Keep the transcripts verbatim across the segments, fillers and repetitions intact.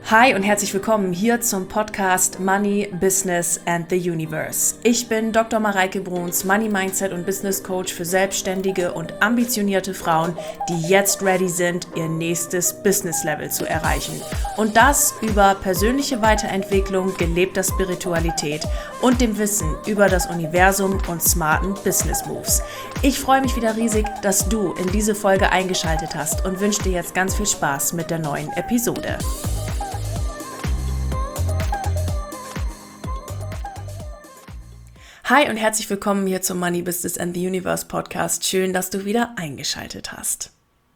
Hi und herzlich willkommen hier zum Podcast Money, Business and the Universe. Ich bin Doktor Mareike Bruns, Money Mindset und Business Coach für selbstständige und ambitionierte Frauen, die jetzt ready sind, ihr nächstes Business Level zu erreichen. Und das über persönliche Weiterentwicklung, gelebter Spiritualität und dem Wissen über das Universum und smarten Business Moves. Ich freue mich wieder riesig, dass du in diese Folge eingeschaltet hast und wünsche dir jetzt ganz viel Spaß mit der neuen Episode. Hi und herzlich willkommen hier zum Money, Business and the Universe Podcast. Schön, dass du wieder eingeschaltet hast.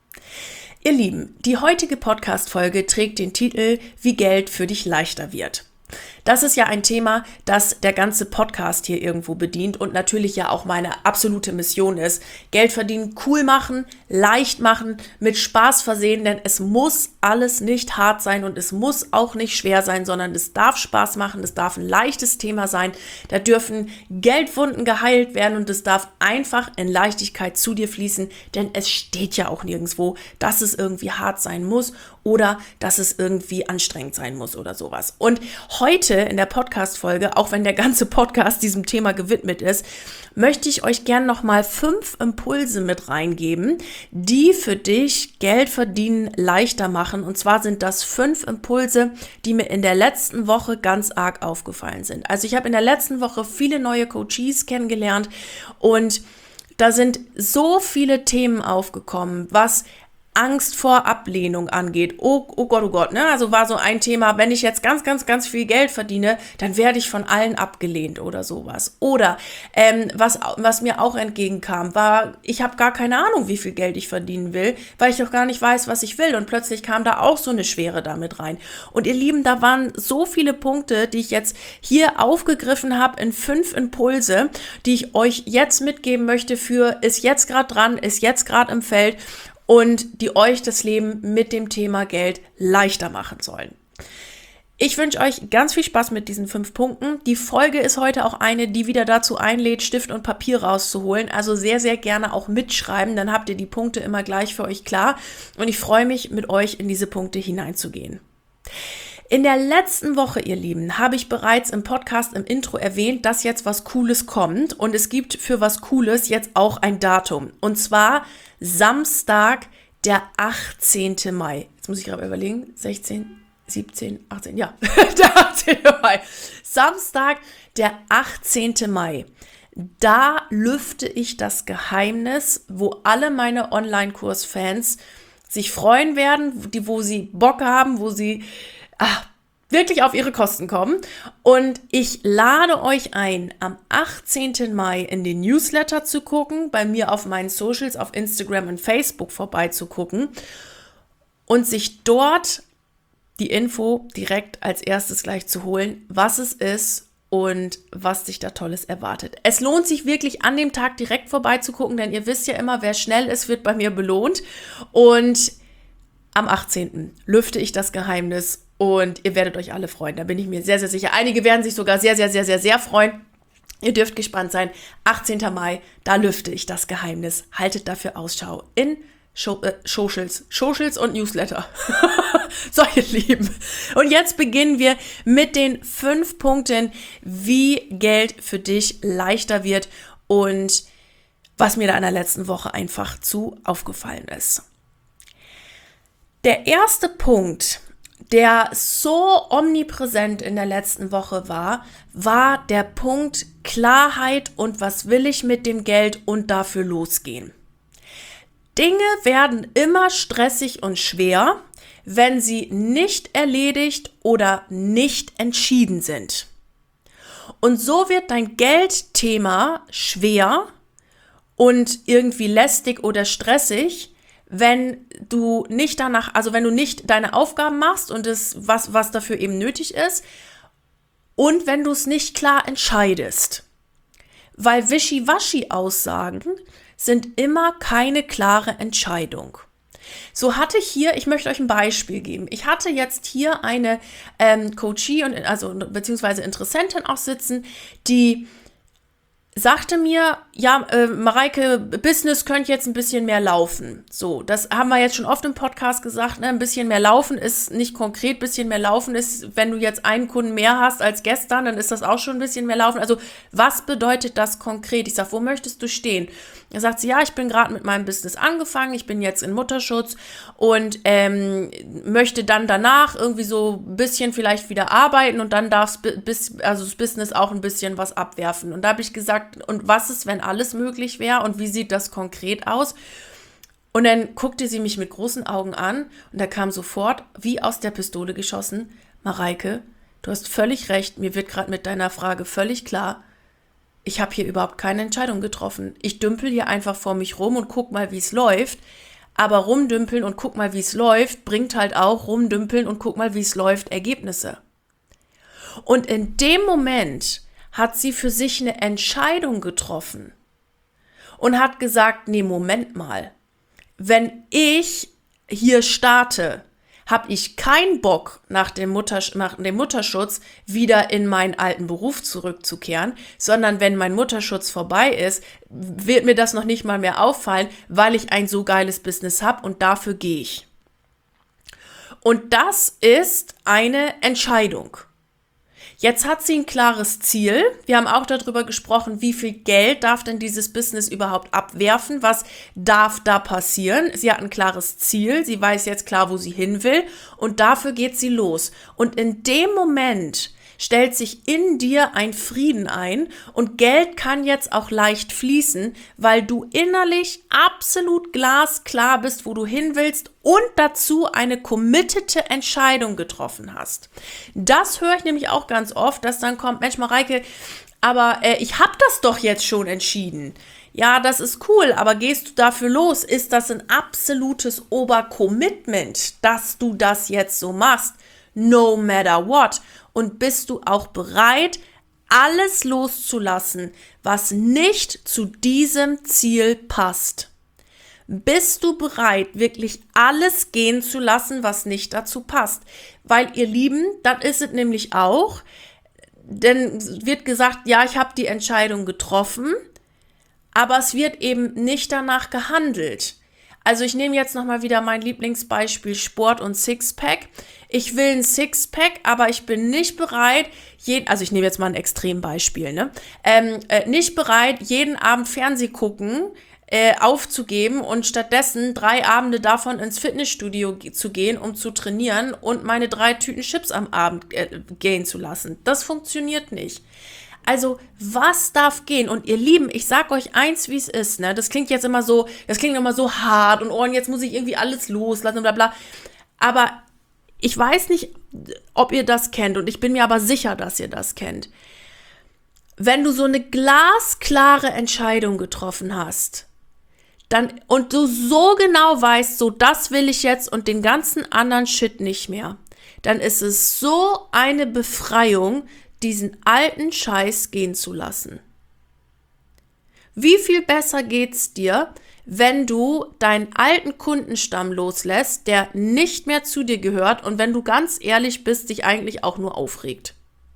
Ihr Lieben, die heutige Podcast-Folge trägt den Titel Wie Geld für dich leichter wird. Das ist ja ein Thema, das der ganze Podcast hier irgendwo bedient und natürlich ja auch meine absolute Mission ist. Geld verdienen, cool machen, leicht machen, mit Spaß versehen, denn es muss alles nicht hart sein und es muss auch nicht schwer sein, sondern es darf Spaß machen, es darf ein leichtes Thema sein, da dürfen Geldwunden geheilt werden und es darf einfach in Leichtigkeit zu dir fließen, denn es steht ja auch nirgendwo, dass es irgendwie hart sein muss oder dass es irgendwie anstrengend sein muss oder sowas. Und heute in der Podcast-Folge, auch wenn der ganze Podcast diesem Thema gewidmet ist, möchte ich euch gern nochmal fünf Impulse mit reingeben, die für dich Geld verdienen leichter machen. Und zwar sind das fünf Impulse, die mir in der letzten Woche ganz arg aufgefallen sind. Also ich habe in der letzten Woche viele neue Coaches kennengelernt und da sind so viele Themen aufgekommen, was Angst vor Ablehnung angeht. Oh, oh Gott, oh Gott, ne? Also war so ein Thema, wenn ich jetzt ganz, ganz, ganz viel Geld verdiene, dann werde ich von allen abgelehnt oder sowas. Oder ähm, was, was mir auch entgegenkam, war, ich habe gar keine Ahnung, wie viel Geld ich verdienen will, weil ich doch gar nicht weiß, was ich will. Und plötzlich kam da auch so eine Schwere damit rein. Und ihr Lieben, da waren so viele Punkte, die ich jetzt hier aufgegriffen habe in fünf Impulse, die ich euch jetzt mitgeben möchte für ist jetzt gerade dran, ist jetzt gerade im Feld und die euch das Leben mit dem Thema Geld leichter machen sollen. Ich wünsche euch ganz viel Spaß mit diesen fünf Punkten. Die Folge ist heute auch eine, die wieder dazu einlädt, Stift und Papier rauszuholen. Also sehr, sehr gerne auch mitschreiben, dann habt ihr die Punkte immer gleich für euch klar. Und ich freue mich, mit euch in diese Punkte hineinzugehen. In der letzten Woche, ihr Lieben, habe ich bereits im Podcast im Intro erwähnt, dass jetzt was Cooles kommt. Und es gibt für was Cooles jetzt auch ein Datum. Und zwar Samstag, der achtzehnten Mai. Jetzt muss ich gerade überlegen. sechzehn, siebzehn, achtzehn, ja, der achtzehnten Mai. Samstag, der achtzehnten Mai. Da lüfte ich das Geheimnis, wo alle meine Online-Kurs-Fans sich freuen werden, die, wo sie Bock haben, wo sie ah, wirklich auf ihre Kosten kommen. Und ich lade euch ein, am achtzehnten Mai in den Newsletter zu gucken, bei mir auf meinen Socials, auf Instagram und Facebook vorbeizugucken und sich dort die Info direkt als erstes gleich zu holen, was es ist und was dich da Tolles erwartet. Es lohnt sich wirklich, an dem Tag direkt vorbeizugucken, denn ihr wisst ja immer, wer schnell ist, wird bei mir belohnt. Und am achtzehnten lüfte ich das Geheimnis und ihr werdet euch alle freuen. Da bin ich mir sehr, sehr sicher. Einige werden sich sogar sehr, sehr, sehr, sehr, sehr freuen. Ihr dürft gespannt sein. achtzehnten Mai, da lüfte ich das Geheimnis. Haltet dafür Ausschau in Show, äh, Socials, Socials und Newsletter. So, ihr Lieben. Und jetzt beginnen wir mit den fünf Punkten, wie Geld für dich leichter wird und was mir da in der letzten Woche einfach zu aufgefallen ist. Der erste Punkt, der so omnipräsent in der letzten Woche war, war der Punkt Klarheit und was will ich mit dem Geld und dafür losgehen. Dinge werden immer stressig und schwer, wenn sie nicht erledigt oder nicht entschieden sind. Und so wird dein Geldthema schwer und irgendwie lästig oder stressig, wenn du nicht danach, also wenn du nicht deine Aufgaben machst und das, was, was dafür eben nötig ist und wenn du es nicht klar entscheidest. Weil Wischiwaschi-Aussagen sind immer keine klare Entscheidung. So hatte ich hier, ich möchte euch ein Beispiel geben. Ich hatte jetzt hier eine ähm, Coachie und also beziehungsweise Interessentin auch sitzen, die sagte mir, ja, äh, Mareike, Business könnte jetzt ein bisschen mehr laufen. So, das haben wir jetzt schon oft im Podcast gesagt, ne? Ein bisschen mehr laufen ist nicht konkret, ein bisschen mehr laufen ist, wenn du jetzt einen Kunden mehr hast als gestern, dann ist das auch schon ein bisschen mehr laufen. Also, was bedeutet das konkret? Ich sage, wo möchtest du stehen? Er sagt sie, ja, ich bin gerade mit meinem Business angefangen, ich bin jetzt in Mutterschutz und ähm, möchte dann danach irgendwie so ein bisschen vielleicht wieder arbeiten und dann darf bis, also das Business auch ein bisschen was abwerfen. Und da habe ich gesagt, und was ist, wenn alles möglich wäre und wie sieht das konkret aus? Und dann guckte sie mich mit großen Augen an und da kam sofort, wie aus der Pistole geschossen, Mareike, du hast völlig recht, mir wird gerade mit deiner Frage völlig klar, ich habe hier überhaupt keine Entscheidung getroffen. Ich dümpel hier einfach vor mich rum und guck mal, wie es läuft. Aber rumdümpeln und guck mal, wie es läuft, bringt halt auch rumdümpeln und guck mal, wie es läuft, Ergebnisse. Und in dem Moment hat sie für sich eine Entscheidung getroffen und hat gesagt, nee, Moment mal, wenn ich hier starte, habe ich keinen Bock, nach dem, Mutter, nach dem Mutterschutz wieder in meinen alten Beruf zurückzukehren, sondern wenn mein Mutterschutz vorbei ist, wird mir das noch nicht mal mehr auffallen, weil ich ein so geiles Business habe und dafür gehe ich. Und das ist eine Entscheidung. Jetzt hat sie ein klares Ziel. Wir haben auch darüber gesprochen, wie viel Geld darf denn dieses Business überhaupt abwerfen? Was darf da passieren? Sie hat ein klares Ziel. Sie weiß jetzt klar, wo sie hin will. Und dafür geht sie los. Und in dem Moment stellt sich in dir ein Frieden ein und Geld kann jetzt auch leicht fließen, weil du innerlich absolut glasklar bist, wo du hin willst und dazu eine committete Entscheidung getroffen hast. Das höre ich nämlich auch ganz oft, dass dann kommt, Mensch Mareike, aber äh, ich habe das doch jetzt schon entschieden. Ja, das ist cool, aber gehst du dafür los? Ist das ein absolutes Obercommitment, dass du das jetzt so machst? No matter what. Und bist du auch bereit, alles loszulassen, was nicht zu diesem Ziel passt? Bist du bereit, wirklich alles gehen zu lassen, was nicht dazu passt? Weil, ihr Lieben, das ist es nämlich auch, denn wird gesagt, ja, ich habe die Entscheidung getroffen, aber es wird eben nicht danach gehandelt. Also ich nehme jetzt nochmal wieder mein Lieblingsbeispiel Sport und Sixpack. Ich will ein Sixpack, aber ich bin nicht bereit, jeden, also ich nehme jetzt mal ein Extrembeispiel, ne? Ähm, äh, nicht bereit, jeden Abend Fernseh gucken, äh, aufzugeben und stattdessen drei Abende davon ins Fitnessstudio g- zu gehen, um zu trainieren und meine drei Tüten Chips am Abend äh, gehen zu lassen. Das funktioniert nicht. Also, was darf gehen? Und ihr Lieben, ich sag euch eins, wie es ist, ne? Das klingt jetzt immer so, das klingt immer so hart und oh, und jetzt muss ich irgendwie alles loslassen und bla bla. Aber ich weiß nicht, ob ihr das kennt und ich bin mir aber sicher, dass ihr das kennt. Wenn du so eine glasklare Entscheidung getroffen hast, dann und du so genau weißt, so das will ich jetzt und den ganzen anderen Shit nicht mehr, dann ist es so eine Befreiung, diesen alten Scheiß gehen zu lassen. Wie viel besser geht's dir, wenn du deinen alten Kundenstamm loslässt, der nicht mehr zu dir gehört und wenn du ganz ehrlich bist, dich eigentlich auch nur aufregt?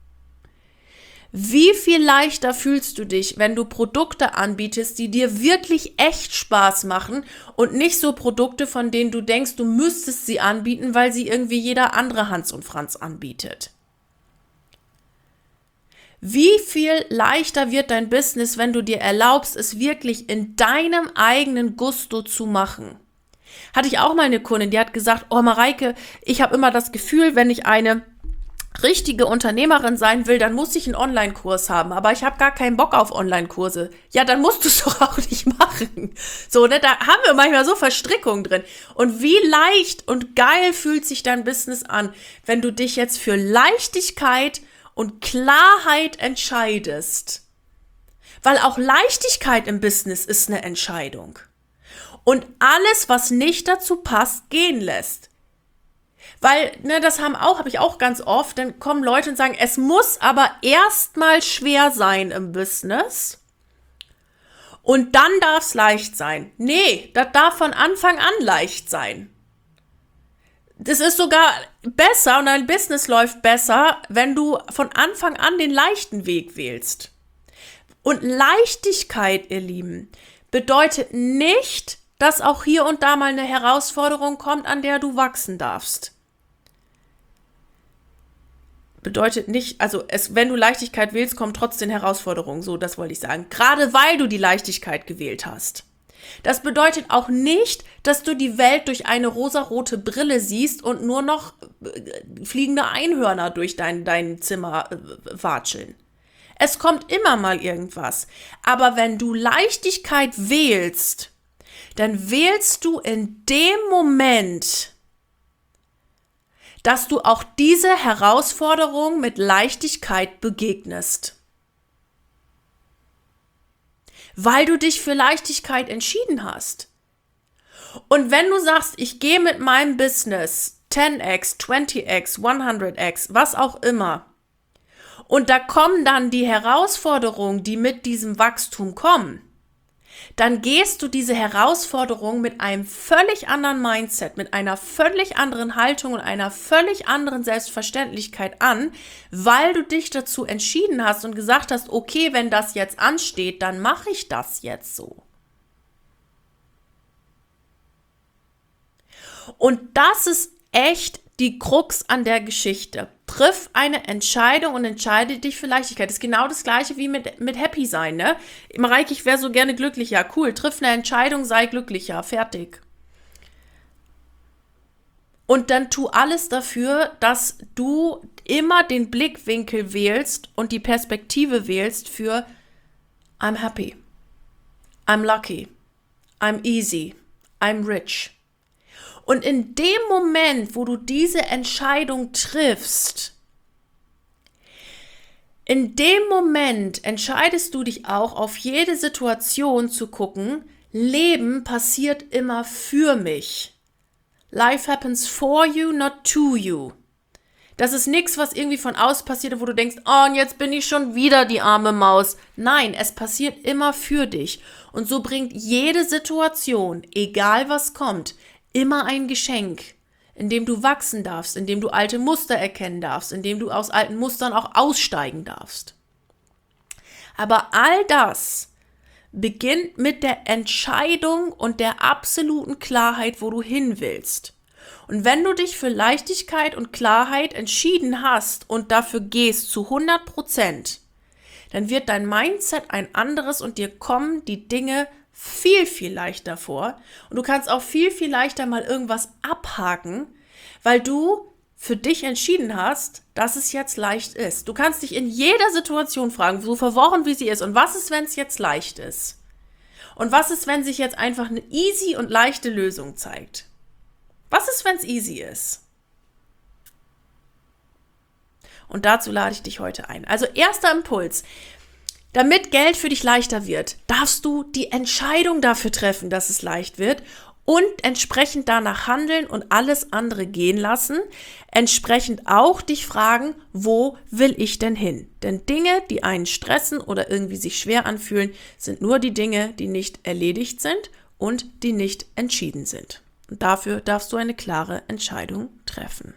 Wie viel leichter fühlst du dich, wenn du Produkte anbietest, die dir wirklich echt Spaß machen und nicht so Produkte, von denen du denkst, du müsstest sie anbieten, weil sie irgendwie jeder andere Hans und Franz anbietet? Wie viel leichter wird dein Business, wenn du dir erlaubst, es wirklich in deinem eigenen Gusto zu machen? Hatte ich auch mal eine Kundin, die hat gesagt, oh Mareike, ich habe immer das Gefühl, wenn ich eine richtige Unternehmerin sein will, dann muss ich einen Online-Kurs haben, aber ich habe gar keinen Bock auf Online-Kurse. Ja, dann musst du es doch auch nicht machen. So, ne, da haben wir manchmal so Verstrickungen drin. Und wie leicht und geil fühlt sich dein Business an, wenn du dich jetzt für Leichtigkeit und Klarheit entscheidest. Weil auch Leichtigkeit im Business ist eine Entscheidung. Und alles, was nicht dazu passt, gehen lässt. Weil, ne, das haben auch, habe ich auch ganz oft, dann kommen Leute und sagen, es muss aber erstmal schwer sein im Business und dann darf es leicht sein. Nee, das darf von Anfang an leicht sein. Das ist sogar besser und dein Business läuft besser, wenn du von Anfang an den leichten Weg wählst. Und Leichtigkeit, ihr Lieben, bedeutet nicht, dass auch hier und da mal eine Herausforderung kommt, an der du wachsen darfst. Bedeutet nicht, also es, wenn du Leichtigkeit wählst, kommen trotzdem Herausforderungen. So, das wollte ich sagen. Gerade weil du die Leichtigkeit gewählt hast. Das bedeutet auch nicht, dass du die Welt durch eine rosarote Brille siehst und nur noch fliegende Einhörner durch dein, dein Zimmer watscheln. Es kommt immer mal irgendwas. Aber wenn du Leichtigkeit wählst, dann wählst du in dem Moment, dass du auch diese Herausforderung mit Leichtigkeit begegnest. Weil du dich für Leichtigkeit entschieden hast. Und wenn du sagst, ich gehe mit meinem Business zehn x, zwanzig x, hundert x, was auch immer, und da kommen dann die Herausforderungen, die mit diesem Wachstum kommen, dann gehst du diese Herausforderung mit einem völlig anderen Mindset, mit einer völlig anderen Haltung und einer völlig anderen Selbstverständlichkeit an, weil du dich dazu entschieden hast und gesagt hast, okay, wenn das jetzt ansteht, dann mache ich das jetzt so. Und das ist echt die Krux an der Geschichte. Triff eine Entscheidung und entscheide dich für Leichtigkeit. Das ist genau das Gleiche wie mit, mit Happy sein, ne? Mareike, ich wäre so gerne glücklicher. Cool, triff eine Entscheidung, sei glücklicher. Fertig. Und dann tu alles dafür, dass du immer den Blickwinkel wählst und die Perspektive wählst für I'm happy, I'm lucky, I'm easy, I'm rich. Und in dem Moment, wo du diese Entscheidung triffst, in dem Moment entscheidest du dich auch, auf jede Situation zu gucken, Leben passiert immer für mich. Life happens for you, not to you. Das ist nichts, was irgendwie von außen passiert, wo du denkst, oh, und jetzt bin ich schon wieder die arme Maus. Nein, es passiert immer für dich. Und so bringt jede Situation, egal was kommt, immer ein Geschenk, in dem du wachsen darfst, in dem du alte Muster erkennen darfst, in dem du aus alten Mustern auch aussteigen darfst. Aber all das beginnt mit der Entscheidung und der absoluten Klarheit, wo du hin willst. Und wenn du dich für Leichtigkeit und Klarheit entschieden hast und dafür gehst zu hundert Prozent, dann wird dein Mindset ein anderes und dir kommen die Dinge viel, viel leichter vor. Und du kannst auch viel, viel leichter mal irgendwas abhaken, weil du für dich entschieden hast, dass es jetzt leicht ist. Du kannst dich in jeder Situation fragen, so verworren wie sie ist, und was ist, wenn es jetzt leicht ist? Und was ist, wenn sich jetzt einfach eine easy und leichte Lösung zeigt? Was ist, wenn es easy ist? Und dazu lade ich dich heute ein. Also erster Impuls. Damit Geld für dich leichter wird, darfst du die Entscheidung dafür treffen, dass es leicht wird und entsprechend danach handeln und alles andere gehen lassen. Entsprechend auch dich fragen, wo will ich denn hin? Denn Dinge, die einen stressen oder irgendwie sich schwer anfühlen, sind nur die Dinge, die nicht erledigt sind und die nicht entschieden sind. Und dafür darfst du eine klare Entscheidung treffen.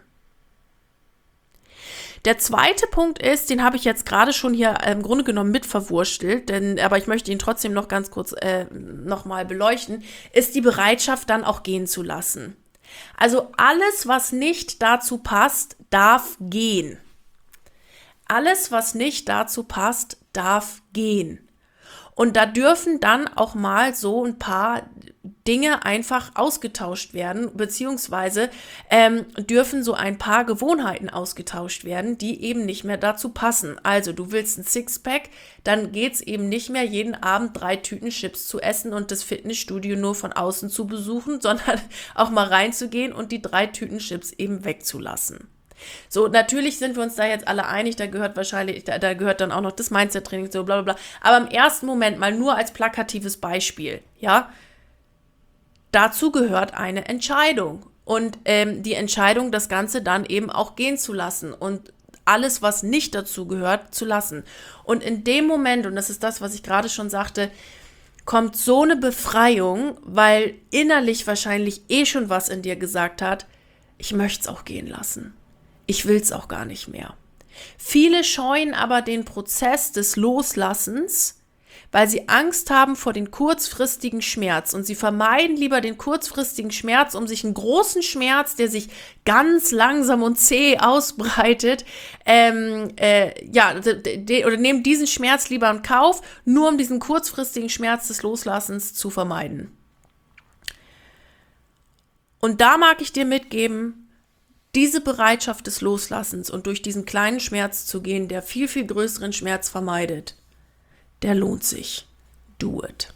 Der zweite Punkt ist, den habe ich jetzt gerade schon hier im Grunde genommen mit verwurstelt, denn, aber ich möchte ihn trotzdem noch ganz kurz äh, nochmal beleuchten, ist die Bereitschaft dann auch gehen zu lassen. Also alles, was nicht dazu passt, darf gehen. Alles, was nicht dazu passt, darf gehen. Und da dürfen dann auch mal so ein paar Dinge einfach ausgetauscht werden, beziehungsweise ähm, dürfen so ein paar Gewohnheiten ausgetauscht werden, die eben nicht mehr dazu passen. Also du willst ein Sixpack, dann geht's eben nicht mehr, jeden Abend drei Tüten Chips zu essen und das Fitnessstudio nur von außen zu besuchen, sondern auch mal reinzugehen und die drei Tüten Chips eben wegzulassen. So, natürlich sind wir uns da jetzt alle einig, da gehört wahrscheinlich, da, da gehört dann auch noch das Mindset-Training, so bla bla bla. Aber im ersten Moment mal nur als plakatives Beispiel, ja, dazu gehört eine Entscheidung und ähm, die Entscheidung, das Ganze dann eben auch gehen zu lassen und alles, was nicht dazu gehört, zu lassen. Und in dem Moment, und das ist das, was ich gerade schon sagte, kommt so eine Befreiung, weil innerlich wahrscheinlich eh schon was in dir gesagt hat, ich möchte es auch gehen lassen. Ich will es auch gar nicht mehr. Viele scheuen aber den Prozess des Loslassens, weil sie Angst haben vor den kurzfristigen Schmerz und sie vermeiden lieber den kurzfristigen Schmerz, um sich einen großen Schmerz, der sich ganz langsam und zäh ausbreitet, ähm, äh, ja, de, de, oder nehmen diesen Schmerz lieber in Kauf, nur um diesen kurzfristigen Schmerz des Loslassens zu vermeiden. Und da mag ich dir mitgeben, diese Bereitschaft des Loslassens und durch diesen kleinen Schmerz zu gehen, der viel, viel größeren Schmerz vermeidet, der lohnt sich. Do it.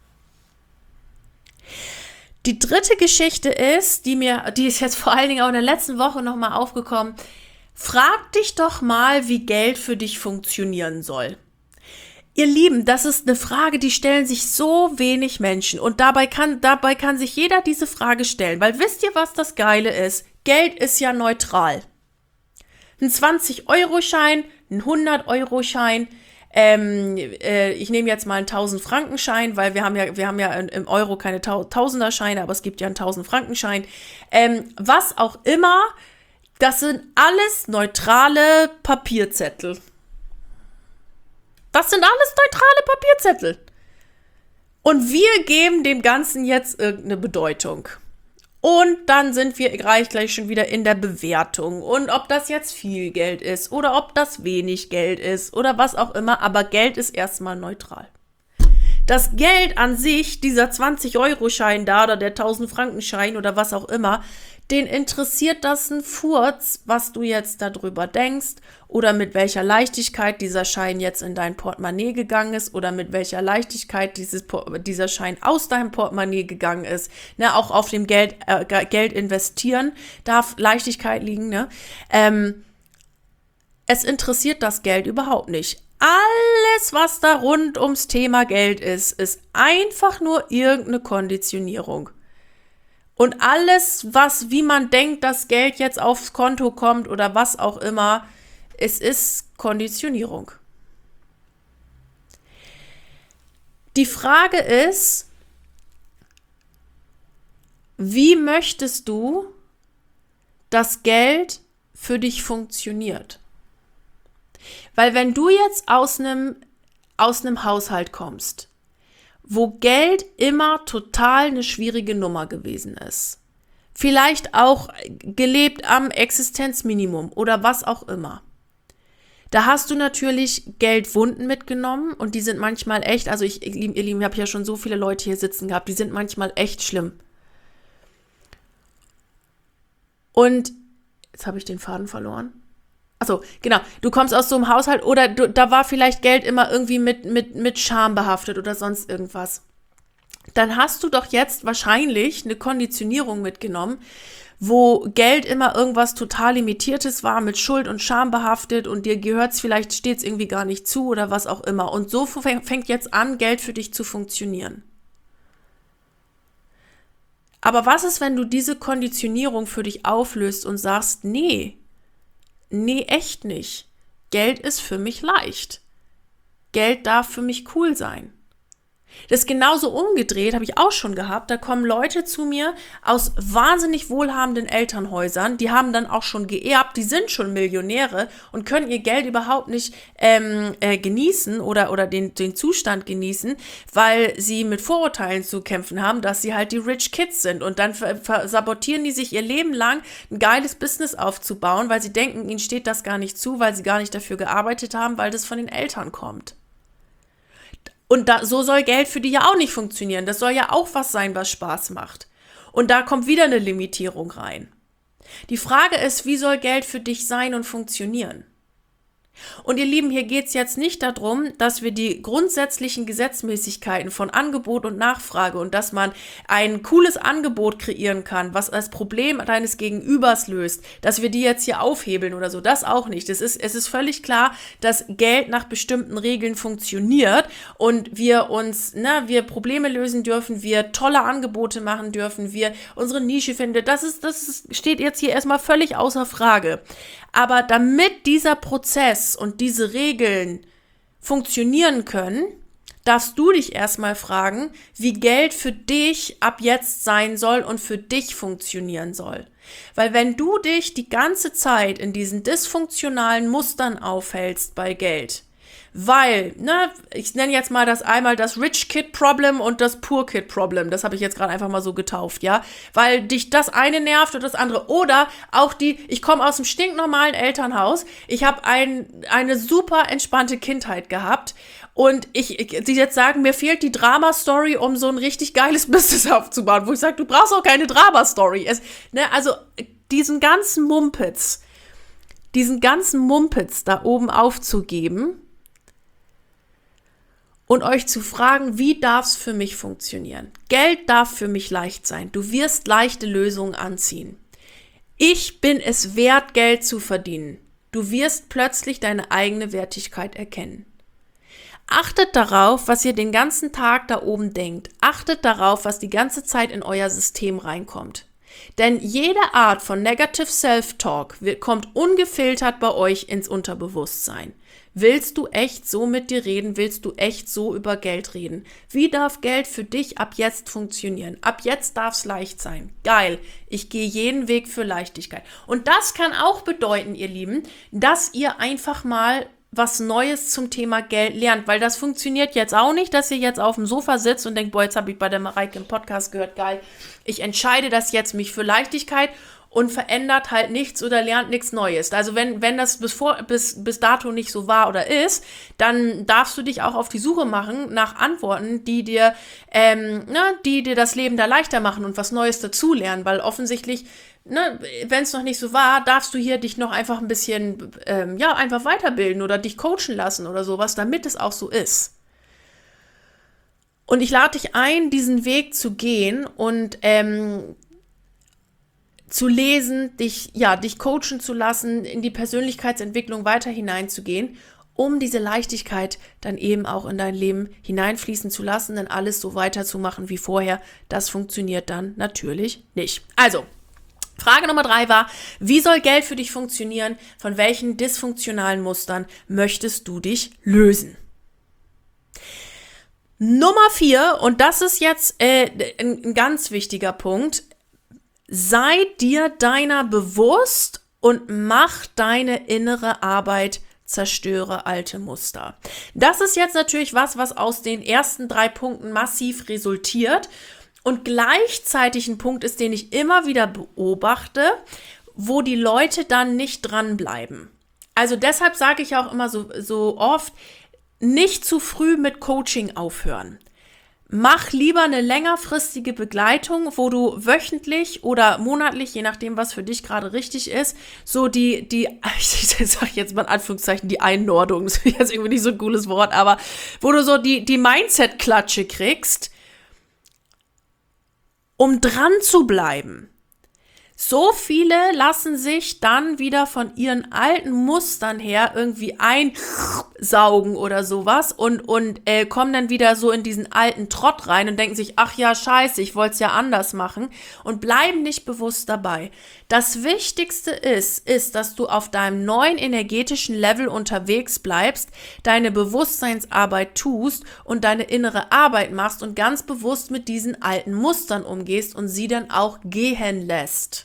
Die dritte Geschichte ist, die mir, die ist jetzt vor allen Dingen auch in der letzten Woche nochmal aufgekommen. Frag dich doch mal, wie Geld für dich funktionieren soll. Ihr Lieben, das ist eine Frage, die stellen sich so wenig Menschen und dabei kann, dabei kann sich jeder diese Frage stellen, weil wisst ihr, was das Geile ist? Geld ist ja neutral. Ein zwanzig-Euro-Schein, ein hundert-Euro-Schein, ähm, äh, ich nehme jetzt mal einen tausend-Franken-Schein, weil wir haben ja, wir haben ja im Euro keine Tausender-Scheine, aber es gibt ja einen tausend-Franken-Schein. Ähm, was auch immer, das sind alles neutrale Papierzettel. Das sind alles neutrale Papierzettel. Und wir geben dem Ganzen jetzt irgendeine Bedeutung. Und dann sind wir gleich, gleich schon wieder in der Bewertung. Und ob das jetzt viel Geld ist oder ob das wenig Geld ist oder was auch immer. Aber Geld ist erstmal neutral. Das Geld an sich, dieser zwanzig-Euro-Schein da oder der tausend-Franken-Schein oder was auch immer, den interessiert das ein Furz, was du jetzt darüber denkst oder mit welcher Leichtigkeit dieser Schein jetzt in dein Portemonnaie gegangen ist oder mit welcher Leichtigkeit dieses, dieser Schein aus deinem Portemonnaie gegangen ist. Ne, auch auf dem Geld, äh, Geld investieren darf Leichtigkeit liegen. Ne? Ähm, es interessiert das Geld überhaupt nicht. Alles, was da rund ums Thema Geld ist, ist einfach nur irgendeine Konditionierung. Und alles, was, wie man denkt, dass Geld jetzt aufs Konto kommt oder was auch immer, es ist Konditionierung. Die Frage ist, wie möchtest du, dass Geld für dich funktioniert? Weil wenn du jetzt aus einem, aus einem Haushalt kommst, wo Geld immer total eine schwierige Nummer gewesen ist. Vielleicht auch gelebt am Existenzminimum oder was auch immer. Da hast du natürlich Geldwunden mitgenommen und die sind manchmal echt, also ich, ihr Lieben, ich habe ja schon so viele Leute hier sitzen gehabt, die sind manchmal echt schlimm. Und jetzt habe ich den Faden verloren. Achso, genau, du kommst aus so einem Haushalt oder du, da war vielleicht Geld immer irgendwie mit, mit, mit Scham behaftet oder sonst irgendwas. Dann hast du doch jetzt wahrscheinlich eine Konditionierung mitgenommen, wo Geld immer irgendwas total Limitiertes war, mit Schuld und Scham behaftet und dir gehört es vielleicht stets irgendwie gar nicht zu oder was auch immer. Und so fängt jetzt an, Geld für dich zu funktionieren. Aber was ist, wenn du diese Konditionierung für dich auflöst und sagst, nee, Nee, echt nicht. Geld ist für mich leicht. Geld darf für mich cool sein. Das ist genauso umgedreht, habe ich auch schon gehabt. Da kommen Leute zu mir aus wahnsinnig wohlhabenden Elternhäusern, die haben dann auch schon geerbt, die sind schon Millionäre und können ihr Geld überhaupt nicht ähm, äh, genießen oder, oder den, den Zustand genießen, weil sie mit Vorurteilen zu kämpfen haben, dass sie halt die Rich Kids sind. Und dann ver- ver- sabotieren die sich ihr Leben lang, ein geiles Business aufzubauen, weil sie denken, ihnen steht das gar nicht zu, weil sie gar nicht dafür gearbeitet haben, weil das von den Eltern kommt. Und da, so soll Geld für die ja auch nicht funktionieren. Das soll ja auch was sein, was Spaß macht. Und da kommt wieder eine Limitierung rein. Die Frage ist, wie soll Geld für dich sein und funktionieren? Und ihr Lieben, hier geht es jetzt nicht darum, dass wir die grundsätzlichen Gesetzmäßigkeiten von Angebot und Nachfrage und dass man ein cooles Angebot kreieren kann, was das Problem deines Gegenübers löst, dass wir die jetzt hier aufhebeln oder so, das auch nicht. Es ist, es ist völlig klar, dass Geld nach bestimmten Regeln funktioniert und wir uns, ne, wir Probleme lösen dürfen, wir tolle Angebote machen dürfen, wir unsere Nische finden. Das ist, das ist, steht jetzt hier erstmal völlig außer Frage. Aber damit dieser Prozess und diese Regeln funktionieren können, darfst du dich erstmal fragen, wie Geld für dich ab jetzt sein soll und für dich funktionieren soll. Weil wenn du dich die ganze Zeit in diesen dysfunktionalen Mustern aufhältst bei Geld, Weil, ne, ich nenne jetzt mal das einmal das Rich Kid Problem und das Poor Kid Problem. Das habe ich jetzt gerade einfach mal so getauft, ja. Weil dich das eine nervt oder das andere. Oder auch die, ich komme aus einem stinknormalen Elternhaus. Ich habe ein, eine super entspannte Kindheit gehabt. Und ich, ich, die jetzt sagen, mir fehlt die Drama-Story, um so ein richtig geiles Business aufzubauen. Wo ich sage, du brauchst auch keine Drama-Story. Es, ne, also diesen ganzen Mumpitz, diesen ganzen Mumpitz da oben aufzugeben und euch zu fragen, wie darf es für mich funktionieren? Geld darf für mich leicht sein. Du wirst leichte Lösungen anziehen. Ich bin es wert, Geld zu verdienen. Du wirst plötzlich deine eigene Wertigkeit erkennen. Achtet darauf, was ihr den ganzen Tag da oben denkt. Achtet darauf, was die ganze Zeit in euer System reinkommt. Denn jede Art von Negative Self-Talk wird, kommt ungefiltert bei euch ins Unterbewusstsein. Willst du echt so mit dir reden? Willst du echt so über Geld reden? Wie darf Geld für dich ab jetzt funktionieren? Ab jetzt darf es leicht sein. Geil, ich gehe jeden Weg für Leichtigkeit. Und das kann auch bedeuten, ihr Lieben, dass ihr einfach mal was Neues zum Thema Geld lernt, weil das funktioniert jetzt auch nicht, dass ihr jetzt auf dem Sofa sitzt und denkt, boah, jetzt habe ich bei der Mareike im Podcast gehört, geil, ich entscheide das jetzt mich für Leichtigkeit und verändert halt nichts oder lernt nichts Neues. Also wenn, wenn das bis, vor, bis, bis dato nicht so war oder ist, dann darfst du dich auch auf die Suche machen nach Antworten, die dir, ähm, ne, die dir das Leben da leichter machen und was Neues dazulernen, weil offensichtlich, ne, wenn es noch nicht so war, darfst du hier dich noch einfach ein bisschen, ähm, ja, einfach weiterbilden oder dich coachen lassen oder sowas, damit es auch so ist. Und ich lade dich ein, diesen Weg zu gehen und ähm, zu lesen, dich, ja, dich coachen zu lassen, in die Persönlichkeitsentwicklung weiter hineinzugehen, um diese Leichtigkeit dann eben auch in dein Leben hineinfließen zu lassen, dann alles so weiterzumachen wie vorher. Das funktioniert dann natürlich nicht. Also, Frage Nummer drei war, wie soll Geld für dich funktionieren? Von welchen dysfunktionalen Mustern möchtest du dich lösen? Nummer vier, und das ist jetzt äh, ein, ein ganz wichtiger Punkt, sei dir deiner bewusst und mach deine innere Arbeit, zerstöre alte Muster. Das ist jetzt natürlich was, was aus den ersten drei Punkten massiv resultiert und gleichzeitig ein Punkt ist, den ich immer wieder beobachte, wo die Leute dann nicht dranbleiben. Also deshalb sage ich auch immer so, so oft, nicht zu früh mit Coaching aufhören. Mach lieber eine längerfristige Begleitung, wo du wöchentlich oder monatlich, je nachdem, was für dich gerade richtig ist, so die, die, ich sage jetzt mal in Anführungszeichen, die Einordnung, das ist jetzt irgendwie nicht so ein cooles Wort, aber wo du so die, die Mindset-Klatsche kriegst, um dran zu bleiben. So viele lassen sich dann wieder von ihren alten Mustern her irgendwie einsaugen oder sowas und, und äh, kommen dann wieder so in diesen alten Trott rein und denken sich, ach ja, scheiße, ich wollte es ja anders machen und bleiben nicht bewusst dabei. Das Wichtigste ist, ist, dass du auf deinem neuen energetischen Level unterwegs bleibst, deine Bewusstseinsarbeit tust und deine innere Arbeit machst und ganz bewusst mit diesen alten Mustern umgehst und sie dann auch gehen lässt.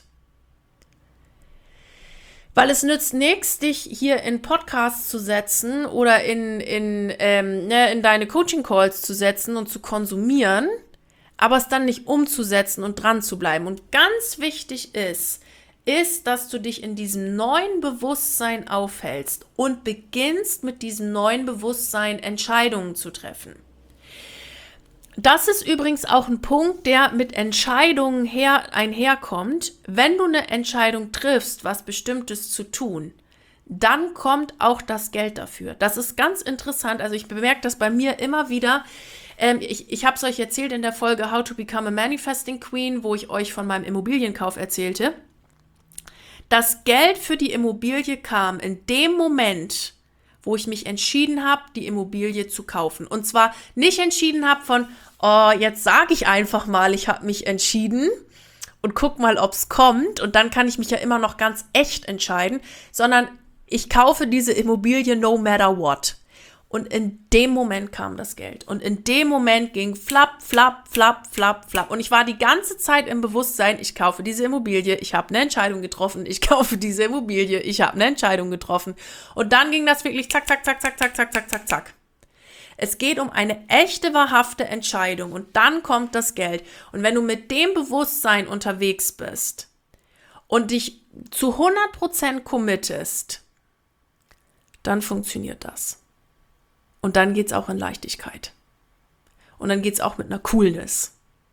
Weil es nützt nichts, dich hier in Podcasts zu setzen oder in, in, ähm, ne, in deine Coaching-Calls zu setzen und zu konsumieren, aber es dann nicht umzusetzen und dran zu bleiben. Und ganz wichtig ist, ist, dass du dich in diesem neuen Bewusstsein aufhältst und beginnst mit diesem neuen Bewusstsein Entscheidungen zu treffen. Das ist übrigens auch ein Punkt, der mit Entscheidungen her, einherkommt. Wenn du eine Entscheidung triffst, was Bestimmtes zu tun, dann kommt auch das Geld dafür. Das ist ganz interessant. Also ich bemerke das bei mir immer wieder. Ähm, ich ich habe es euch erzählt in der Folge How to Become a Manifesting Queen, wo ich euch von meinem Immobilienkauf erzählte. Das Geld für die Immobilie kam in dem Moment, wo ich mich entschieden habe, die Immobilie zu kaufen. Und zwar nicht entschieden habe von, oh, jetzt sage ich einfach mal, ich habe mich entschieden und guck mal, ob es kommt. Und dann kann ich mich ja immer noch ganz echt entscheiden, sondern ich kaufe diese Immobilie no matter what. Und in dem Moment kam das Geld. Und in dem Moment ging flapp, flapp, flapp, flapp, flapp. Und ich war die ganze Zeit im Bewusstsein, ich kaufe diese Immobilie, ich habe eine Entscheidung getroffen, ich kaufe diese Immobilie, ich habe eine Entscheidung getroffen. Und dann ging das wirklich zack, zack, zack, zack, zack, zack, zack, zack, zack. Es geht um eine echte, wahrhafte Entscheidung. Und dann kommt das Geld. Und wenn du mit dem Bewusstsein unterwegs bist und dich zu hundert Prozent committest, dann funktioniert das. Und dann geht es auch in Leichtigkeit. Und dann geht es auch mit einer Coolness.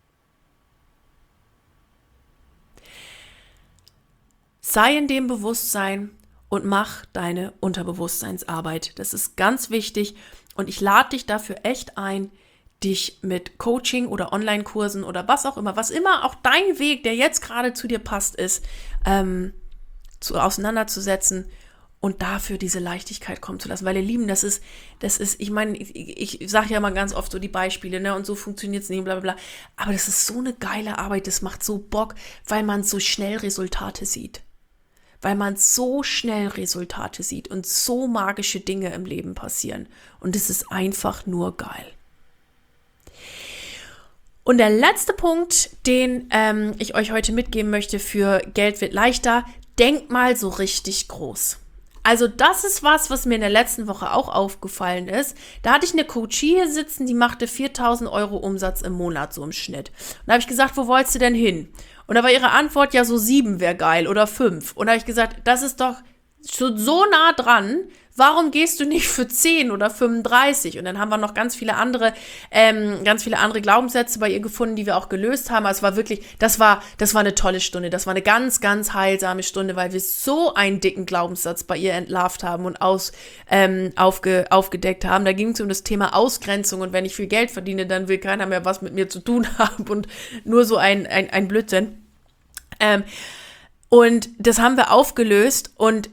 Sei in dem Bewusstsein und mach deine Unterbewusstseinsarbeit. Das ist ganz wichtig. Und ich lade dich dafür echt ein, dich mit Coaching oder Online-Kursen oder was auch immer, was immer auch dein Weg, der jetzt gerade zu dir passt, ist, ähm, zu, auseinanderzusetzen und dafür diese Leichtigkeit kommen zu lassen. Weil ihr Lieben, das ist, das ist, ich meine, ich, ich sage ja mal ganz oft so die Beispiele, ne, und so funktioniert es nicht, bla bla bla. Aber das ist so eine geile Arbeit, das macht so Bock, weil man so schnell Resultate sieht. Weil man so schnell Resultate sieht und so magische Dinge im Leben passieren. Und es ist einfach nur geil. Und der letzte Punkt, den ähm, ich euch heute mitgeben möchte für Geld wird leichter, denkt mal so richtig groß. Also das ist was, was mir in der letzten Woche auch aufgefallen ist. Da hatte ich eine Coachie hier sitzen, die machte viertausend Euro Umsatz im Monat, so im Schnitt. Und da habe ich gesagt, wo wolltest du denn hin? Und da war ihre Antwort, ja, so sieben wäre geil oder fünf. Und da habe ich gesagt, das ist doch so, so nah dran, warum gehst du nicht für zehn oder fünfunddreißig? Und dann haben wir noch ganz viele andere, ähm, ganz viele andere Glaubenssätze bei ihr gefunden, die wir auch gelöst haben. Also es war wirklich, das war, das war eine tolle Stunde. Das war eine ganz, ganz heilsame Stunde, weil wir so einen dicken Glaubenssatz bei ihr entlarvt haben und aus, ähm, aufge, aufgedeckt haben. Da ging es um das Thema Ausgrenzung und wenn ich viel Geld verdiene, dann will keiner mehr was mit mir zu tun haben und nur so ein, ein, ein Blödsinn. Ähm, und das haben wir aufgelöst und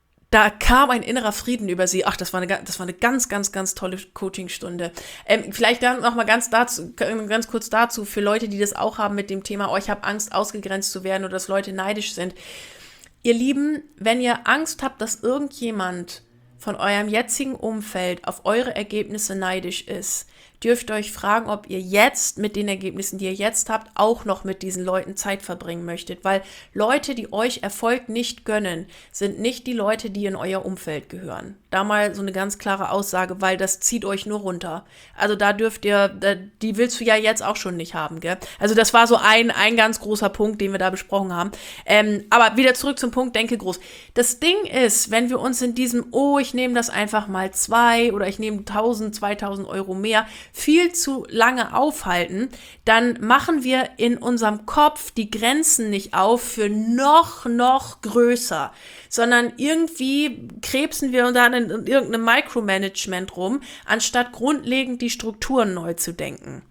da kam ein innerer Frieden über sie. Ach, das war eine, das war eine ganz, ganz, ganz tolle Coachingstunde. Ähm, vielleicht dann noch mal ganz dazu, ganz kurz dazu für Leute, die das auch haben mit dem Thema, oh, ich habe Angst, ausgegrenzt zu werden oder dass Leute neidisch sind. Ihr Lieben, wenn ihr Angst habt, dass irgendjemand von eurem jetzigen Umfeld auf eure Ergebnisse neidisch ist, dürft ihr euch fragen, ob ihr jetzt mit den Ergebnissen, die ihr jetzt habt, auch noch mit diesen Leuten Zeit verbringen möchtet. Weil Leute, die euch Erfolg nicht gönnen, sind nicht die Leute, die in euer Umfeld gehören. Da mal so eine ganz klare Aussage, weil das zieht euch nur runter. Also da dürft ihr, die willst du ja jetzt auch schon nicht haben, gell? Also das war so ein, ein ganz großer Punkt, den wir da besprochen haben. Ähm, aber wieder zurück zum Punkt, denke groß. Das Ding ist, wenn wir uns in diesem, oh, ich nehme das einfach mal zwei oder ich nehme tausend, zweitausend Euro mehr, viel zu lange aufhalten, dann machen wir in unserem Kopf die Grenzen nicht auf für noch, noch größer, sondern irgendwie krebsen wir dann in, in irgendeinem Micromanagement rum, anstatt grundlegend die Strukturen neu zu denken.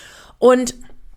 Und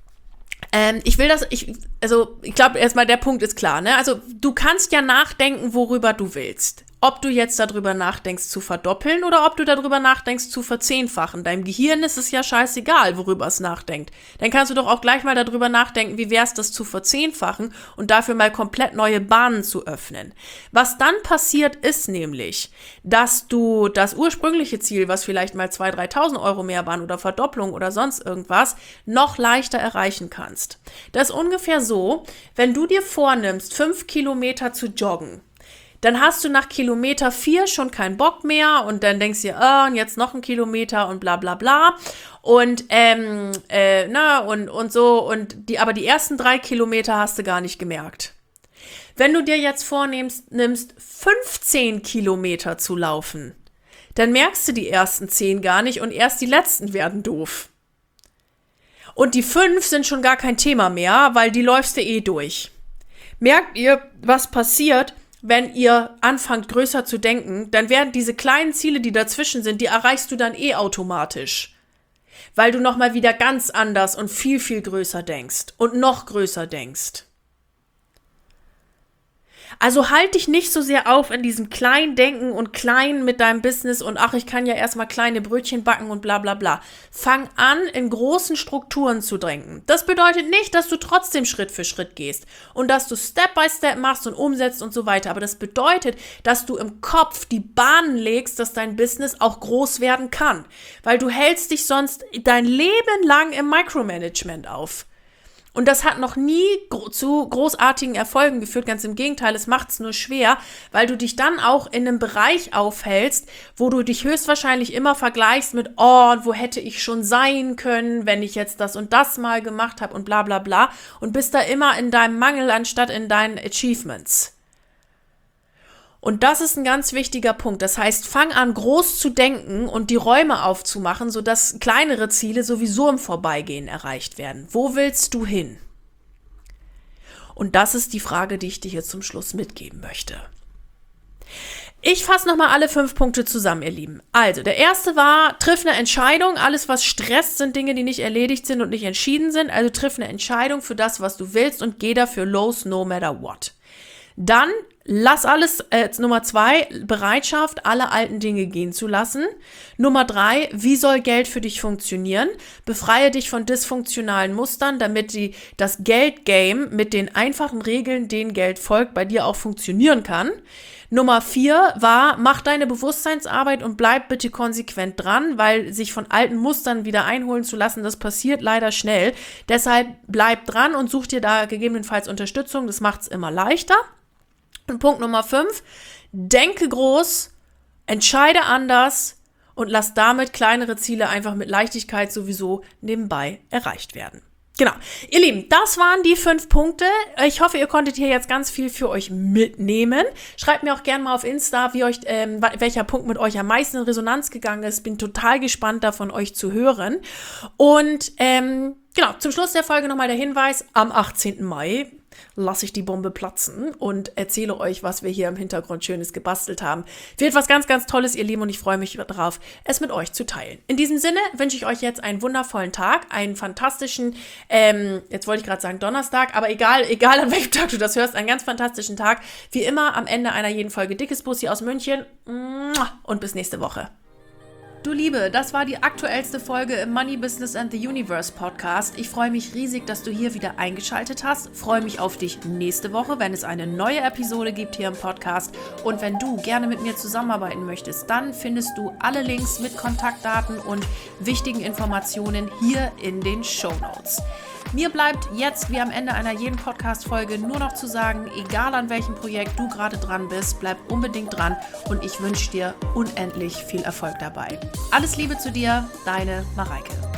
ähm, ich will das, ich, also ich glaube erstmal, der Punkt ist klar, ne? Also du kannst ja nachdenken, worüber du willst. Ob du jetzt darüber nachdenkst zu verdoppeln oder ob du darüber nachdenkst zu verzehnfachen. Deinem Gehirn ist es ja scheißegal, worüber es nachdenkt. Dann kannst du doch auch gleich mal darüber nachdenken, wie wäre es, das zu verzehnfachen und dafür mal komplett neue Bahnen zu öffnen. Was dann passiert ist nämlich, dass du das ursprüngliche Ziel, was vielleicht mal zweitausend, dreitausend Euro mehr waren oder Verdopplung oder sonst irgendwas, noch leichter erreichen kannst. Das ist ungefähr so, wenn du dir vornimmst, fünf Kilometer zu joggen, dann hast du nach Kilometer vier schon keinen Bock mehr und dann denkst du dir, oh, und jetzt noch ein Kilometer und bla bla bla und ähm, äh, na und und so und die, aber die ersten drei Kilometer hast du gar nicht gemerkt. Wenn du dir jetzt vornimmst, nimmst fünfzehn Kilometer zu laufen, dann merkst du die ersten zehn gar nicht und erst die letzten werden doof. Und die fünf sind schon gar kein Thema mehr, weil die läufst du eh durch. Merkt ihr, was passiert? Wenn ihr anfangt, größer zu denken, dann werden diese kleinen Ziele, die dazwischen sind, die erreichst du dann eh automatisch. Weil du nochmal wieder ganz anders und viel, viel größer denkst und noch größer denkst. Also halt dich nicht so sehr auf in diesem kleinen Denken und klein mit deinem Business und ach, ich kann ja erstmal kleine Brötchen backen und bla bla bla. Fang an, in großen Strukturen zu denken. Das bedeutet nicht, dass du trotzdem Schritt für Schritt gehst und dass du Step by Step machst und umsetzt und so weiter. Aber das bedeutet, dass du im Kopf die Bahnen legst, dass dein Business auch groß werden kann. Weil du hältst dich sonst dein Leben lang im Micromanagement auf. Und das hat noch nie gro- zu großartigen Erfolgen geführt, ganz im Gegenteil, es macht es nur schwer, weil du dich dann auch in einem Bereich aufhältst, wo du dich höchstwahrscheinlich immer vergleichst mit, oh, wo hätte ich schon sein können, wenn ich jetzt das und das mal gemacht habe und bla bla bla und bist da immer in deinem Mangel anstatt in deinen Achievements. Und das ist ein ganz wichtiger Punkt. Das heißt, fang an, groß zu denken und die Räume aufzumachen, sodass kleinere Ziele sowieso im Vorbeigehen erreicht werden. Wo willst du hin? Und das ist die Frage, die ich dir hier zum Schluss mitgeben möchte. Ich fasse nochmal alle fünf Punkte zusammen, ihr Lieben. Also, der erste war, triff eine Entscheidung. Alles, was stresst, sind Dinge, die nicht erledigt sind und nicht entschieden sind. Also triff eine Entscheidung für das, was du willst und geh dafür los, no matter what. Dann lass alles, äh, Nummer zwei, Bereitschaft, alle alten Dinge gehen zu lassen. Nummer drei, wie soll Geld für dich funktionieren? Befreie dich von dysfunktionalen Mustern, damit die, das Geldgame mit den einfachen Regeln, denen Geld folgt, bei dir auch funktionieren kann. Nummer vier war, mach deine Bewusstseinsarbeit und bleib bitte konsequent dran, weil sich von alten Mustern wieder einholen zu lassen, das passiert leider schnell. Deshalb bleib dran und such dir da gegebenenfalls Unterstützung, das macht es immer leichter. Und Punkt Nummer fünf, denke groß, entscheide anders und lass damit kleinere Ziele einfach mit Leichtigkeit sowieso nebenbei erreicht werden. Genau, ihr Lieben, das waren die fünf Punkte. Ich hoffe, ihr konntet hier jetzt ganz viel für euch mitnehmen. Schreibt mir auch gerne mal auf Insta, wie euch, ähm, welcher Punkt mit euch am meisten in Resonanz gegangen ist. Bin total gespannt, da von euch zu hören. Und ähm, genau, zum Schluss der Folge nochmal der Hinweis, am achtzehnten Mai lasse ich die Bombe platzen und erzähle euch, was wir hier im Hintergrund Schönes gebastelt haben. Wird was ganz, ganz Tolles, ihr Lieben, und ich freue mich darauf, es mit euch zu teilen. In diesem Sinne wünsche ich euch jetzt einen wundervollen Tag, einen fantastischen, ähm, jetzt wollte ich gerade sagen Donnerstag, aber egal, egal an welchem Tag du das hörst, einen ganz fantastischen Tag. Wie immer am Ende einer jeden Folge dickes Bussi aus München und bis nächste Woche. Du Liebe, das war die aktuellste Folge im Money Business and the Universe Podcast. Ich freue mich riesig, dass du hier wieder eingeschaltet hast. Freue mich auf dich nächste Woche, wenn es eine neue Episode gibt hier im Podcast. Und wenn du gerne mit mir zusammenarbeiten möchtest, dann findest du alle Links mit Kontaktdaten und wichtigen Informationen hier in den Shownotes. Mir bleibt jetzt, wie am Ende einer jeden Podcast-Folge, nur noch zu sagen, egal an welchem Projekt du gerade dran bist, bleib unbedingt dran und ich wünsche dir unendlich viel Erfolg dabei. Alles Liebe zu dir, deine Mareike.